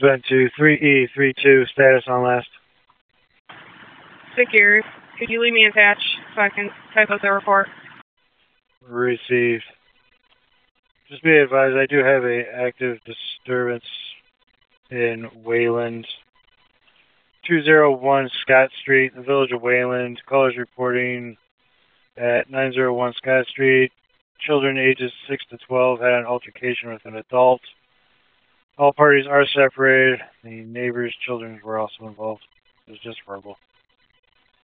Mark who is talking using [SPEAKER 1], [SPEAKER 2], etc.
[SPEAKER 1] Went to 3E32, status on last.
[SPEAKER 2] Secure. Could you leave me attached so I can type up the report?
[SPEAKER 1] Received. Just be advised, I do have a active disturbance in Wayland. 201 Scott Street, the village of Wayland. Callers reporting at 901 Scott Street. Children ages 6 to 12 had an altercation with an adult. All parties are separated. The neighbors' children were also involved. It was just verbal.